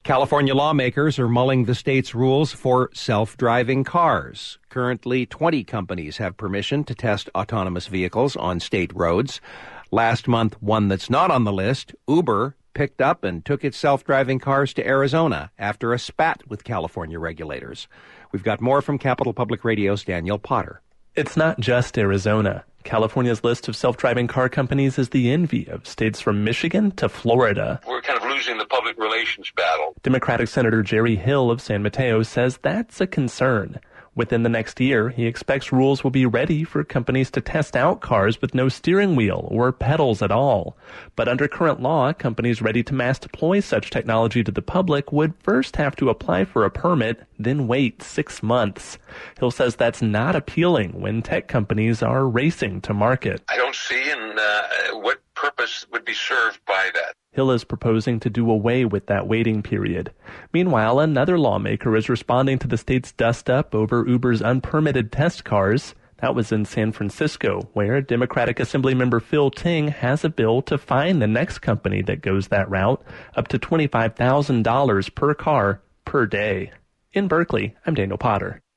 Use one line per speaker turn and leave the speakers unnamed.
California lawmakers are mulling the state's rules for self-driving cars. Currently, 20 companies have permission to test autonomous vehicles on state roads. Last month, one that's not on the list, Uber, picked up and took its self-driving cars to Arizona after a spat with California regulators. We've got more from Capital Public Radio's Daniel Potter.
It's not just Arizona. California's list of self-driving car companies is the envy of states from Michigan to Florida.
We're kind of losing the public relations battle.
Democratic Senator Jerry Hill of San Mateo says that's a concern. Within the next year, he expects rules will be ready for companies to test out cars with no steering wheel or pedals at all. But under current law, companies ready to mass deploy such technology to the public would first have to apply for a permit, then wait 6 months. Hill says that's not appealing when tech companies are racing to market.
I don't see what purpose would be served by that.
Hill is proposing to do away with that waiting period. Meanwhile, another lawmaker is responding to the state's dust-up over Uber's unpermitted test cars. That was in San Francisco, where Democratic Assemblymember Phil Ting has a bill to fine the next company that goes that route up to $25,000 per car per day. In Berkeley, I'm Daniel Potter.